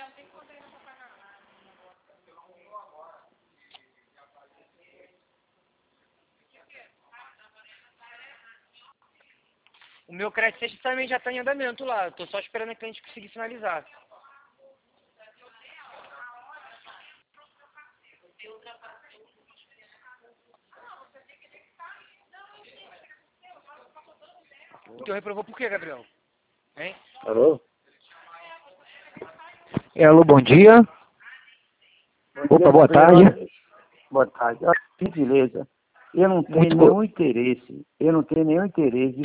O meu crédito sexta também já está em andamento lá. Eu tô só esperando a cliente conseguir finalizar. Então reprovou por quê, Gabriel? Hein? Alô? Alô, bom dia. Opa, boa tarde. Boa tarde. Gentileza, eu não tenho Muito nenhum interesse de